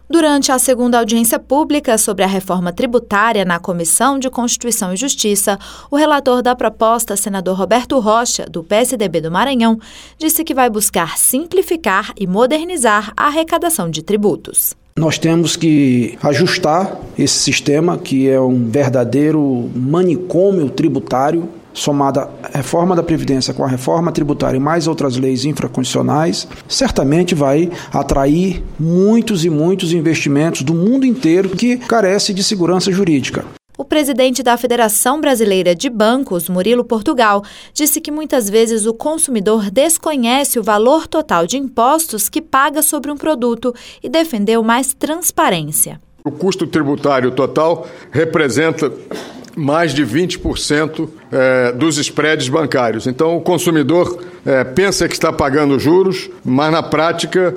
Durante a segunda audiência pública sobre a reforma tributária na Comissão de Constituição e Justiça, o relator da proposta, senador Roberto Rocha, do PSDB do Maranhão, disse que vai buscar simplificar e modernizar a arrecadação de tributos. Nós temos que ajustar esse sistema, que é um verdadeiro manicômio tributário, somada a reforma da Previdência com a reforma tributária e mais outras leis infraconstitucionais, certamente vai atrair muitos e muitos investimentos do mundo inteiro que carece de segurança jurídica. O presidente da Federação Brasileira de Bancos, Murilo Portugal, disse que muitas vezes o consumidor desconhece o valor total de impostos que paga sobre um produto e defendeu mais transparência. O custo tributário total representa mais de 20% dos spreads bancários. Então, o consumidor pensa que está pagando juros, mas na prática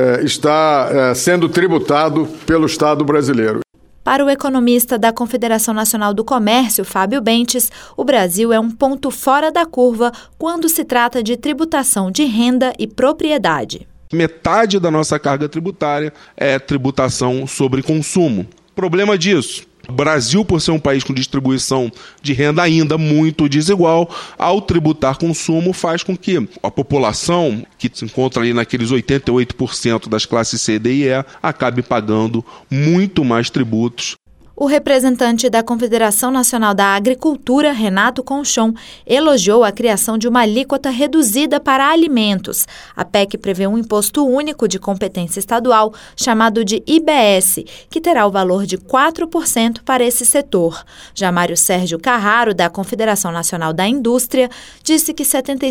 está sendo tributado pelo Estado brasileiro. Para o economista da Confederação Nacional do Comércio, Fábio Bentes, o Brasil é um ponto fora da curva quando se trata de tributação de renda e propriedade. Metade da nossa carga tributária é tributação sobre consumo. Problema disso: o Brasil, por ser um país com distribuição de renda ainda muito desigual, ao tributar consumo faz com que a população, que se encontra ali naqueles 88% das classes C, D e E, acabe pagando muito mais tributos. O representante da Confederação Nacional da Agricultura, Renato Conchon, elogiou a criação de uma alíquota reduzida para alimentos. A PEC prevê um imposto único de competência estadual, chamado de IBS, que terá o valor de 4% para esse setor. Já Mário Sérgio Carraro, da Confederação Nacional da Indústria, disse que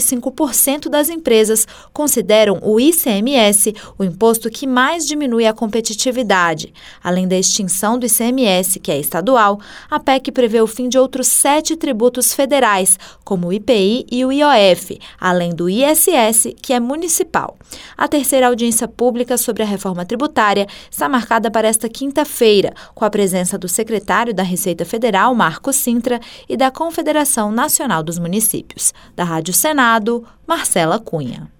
75% das empresas consideram o ICMS o imposto que mais diminui a competitividade. Além da extinção do ICMS, que é estadual, a PEC prevê o fim de outros 7 tributos federais, como o IPI e o IOF, além do ISS, que é municipal. A terceira audiência pública sobre a reforma tributária está marcada para esta quinta-feira, com a presença do secretário da Receita Federal, Marcos Cintra, e da Confederação Nacional dos Municípios. Da Rádio Senado, Marcela Cunha.